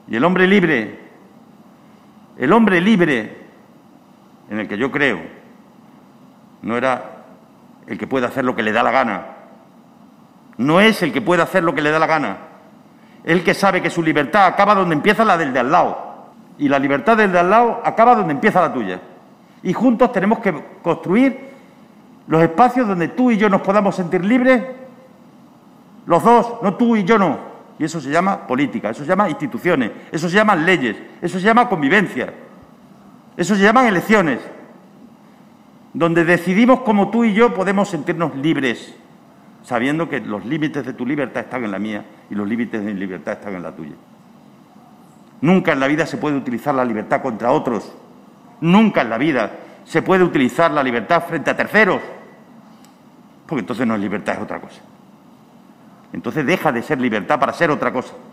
Y el hombre libre en el que yo creo, no era el que puede hacer lo que le da la gana. No es el que puede hacer lo que le da la gana. Es el que sabe que su libertad acaba donde empieza la del de al lado. Y la libertad del de al lado acaba donde empieza la tuya. Y juntos tenemos que construir los espacios donde tú y yo nos podamos sentir libres, los dos, no tú y yo no. Y eso se llama política, eso se llama instituciones, eso se llaman leyes, eso se llama convivencia, eso se llaman elecciones, donde decidimos cómo tú y yo podemos sentirnos libres, sabiendo que los límites de tu libertad están en la mía y los límites de mi libertad están en la tuya. Nunca en la vida se puede utilizar la libertad contra otros. Nunca en la vida se puede utilizar la libertad frente a terceros, porque entonces no es libertad, es otra cosa. Entonces deja de ser libertad para ser otra cosa.